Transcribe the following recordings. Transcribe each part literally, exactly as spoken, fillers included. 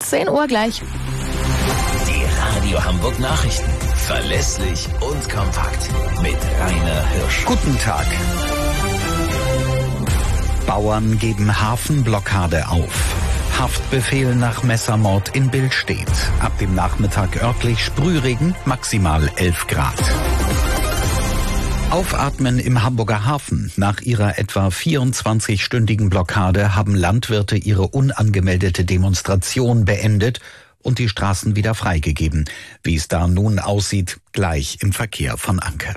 zehn Uhr gleich. Die Radio Hamburg Nachrichten. Verlässlich und kompakt. Mit Rainer Hirsch. Guten Tag. Bauern geben Hafenblockade auf. Haftbefehl nach Messermord in Billstedt. Ab dem Nachmittag örtlich Sprühregen, maximal elf Grad. Aufatmen im Hamburger Hafen. Nach ihrer etwa vierundzwanzigstündigen Blockade haben Landwirte ihre unangemeldete Demonstration beendet und die Straßen wieder freigegeben. Wie es da nun aussieht, gleich im Verkehr von Anke.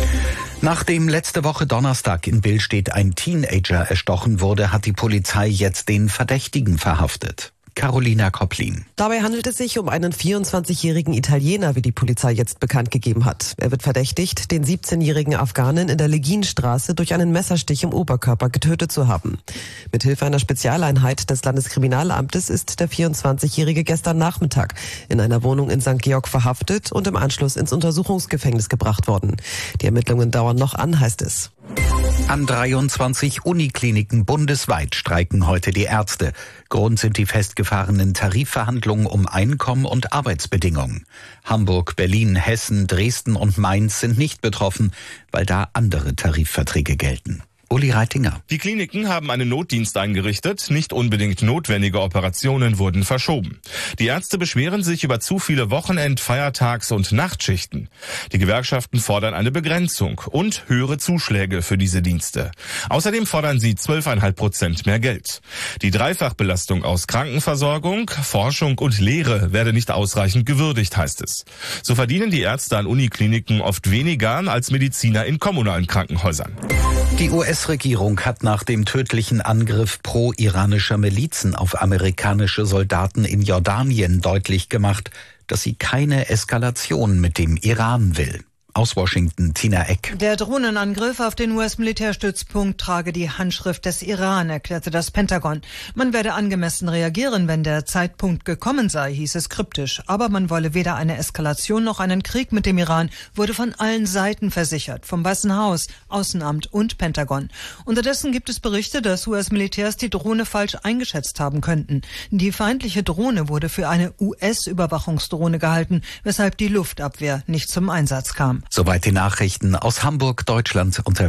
Nachdem letzte Woche Donnerstag in Billstedt ein Teenager erstochen wurde, hat die Polizei jetzt den Verdächtigen verhaftet. Carolina Kopplin. Dabei handelt es sich um einen vierundzwanzigjährigen Italiener, wie die Polizei jetzt bekannt gegeben hat. Er wird verdächtigt, den siebzehnjährigen Afghanen in der Leginstraße durch einen Messerstich im Oberkörper getötet zu haben. Mithilfe einer Spezialeinheit des Landeskriminalamtes ist der vierundzwanzigjährige gestern Nachmittag in einer Wohnung in Sankt Georg verhaftet und im Anschluss ins Untersuchungsgefängnis gebracht worden. Die Ermittlungen dauern noch an, heißt es. An dreiundzwanzig Unikliniken bundesweit streiken heute die Ärzte. Grund sind die festgefahrenen Tarifverhandlungen um Einkommen und Arbeitsbedingungen. Hamburg, Berlin, Hessen, Dresden und Mainz sind nicht betroffen, weil da andere Tarifverträge gelten. Uli Reitinger. Die Kliniken haben einen Notdienst eingerichtet. Nicht unbedingt notwendige Operationen wurden verschoben. Die Ärzte beschweren sich über zu viele Wochenend-, Feiertags- und Nachtschichten. Die Gewerkschaften fordern eine Begrenzung und höhere Zuschläge für diese Dienste. Außerdem fordern sie zwölf Komma fünf Prozent mehr Geld. Die Dreifachbelastung aus Krankenversorgung, Forschung und Lehre werde nicht ausreichend gewürdigt, heißt es. So verdienen die Ärzte an Unikliniken oft weniger als Mediziner in kommunalen Krankenhäusern. Die U S-Regierung hat nach dem tödlichen Angriff pro-iranischer Milizen auf amerikanische Soldaten in Jordanien deutlich gemacht, dass sie keine Eskalation mit dem Iran will. Aus Washington, Tina Eck. Der Drohnenangriff auf den U S-Militärstützpunkt trage die Handschrift des Iran, erklärte das Pentagon. Man werde angemessen reagieren, wenn der Zeitpunkt gekommen sei, hieß es kryptisch. Aber man wolle weder eine Eskalation noch einen Krieg mit dem Iran, wurde von allen Seiten versichert, vom Weißen Haus, Außenamt und Pentagon. Unterdessen gibt es Berichte, dass U S-Militärs die Drohne falsch eingeschätzt haben könnten. Die feindliche Drohne wurde für eine U S-Überwachungsdrohne gehalten, weshalb die Luftabwehr nicht zum Einsatz kam. Soweit die Nachrichten aus Hamburg, Deutschland unter